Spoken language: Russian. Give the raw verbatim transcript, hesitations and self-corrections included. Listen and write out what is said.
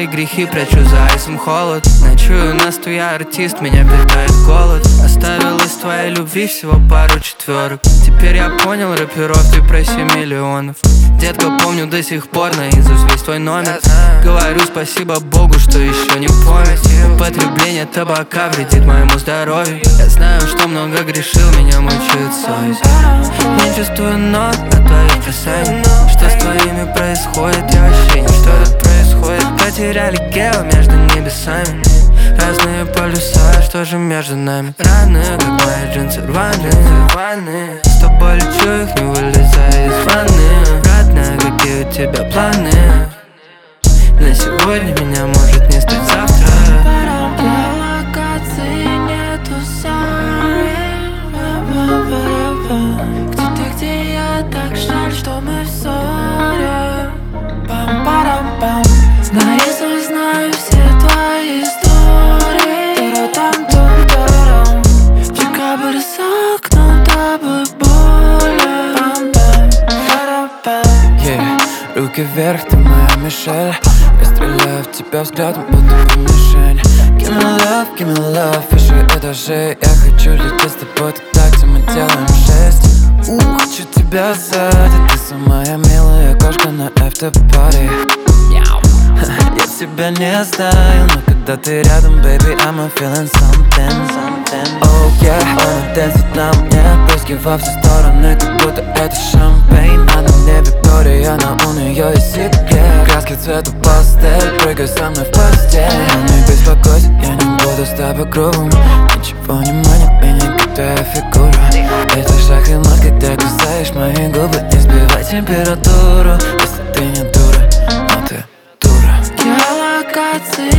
свои грехи прячу за айсом холод. Ночую на сту, я артист, меня питает голод. Оставил из твоей любви всего пару четверок. Теперь я понял, рэперов ты проси миллионов. Детка, помню до сих пор наизусть весь твой номер. Говорю спасибо Богу, что еще не помню. Употребление табака вредит моему здоровью. Я знаю, что много грешил, меня мучает совесть. Не чувствую нот от твоих касаний. Что с твоими происходит, я вообще не что тут происходит. Потеряли гео между небесами. Разные полюса, что же между нами? Раны, как мои джинсы рваные. С тобой лечу их, не вылезая из ванны. Родная, какие у тебя планы? На сегодня меня может не стать завтра. Локации нету, sorry. Где ты, где я, так жаль, что мы в ссоре. Пам-парам-пам. Наизусть знаю все твои истории. Тарам-там-там-тарам. Чикабы рисок, но тобой более. Пам-пам-парам-пам. Yeah. Руки вверх, ты моя Мишель. Я стреляю в тебя взглядом, будто в мишень. Give me love, give me love, выше этажей. Я хочу лететь с тобой туда, где мы делаем шесть. Ух, хочу тебя сзади. Ты самая милая кошка на after-party. Я тебя не знаю, но когда ты рядом, baby, I'm feeling something, something. Oh yeah, она дэнсит на мне, брызги во все стороны, как будто это шампейн. Она не Виктория, но у нее есть секрет. Краски цвета пастель, прыгай со мной в постель. Не беспокойся, я не буду с тобой грубым. Ничего не манит меня, как твоя фигура. Это шаг и мат, когда кусаешь мои губы. Не сбивай температуру, если ты не дура, но ты дура. Геолокации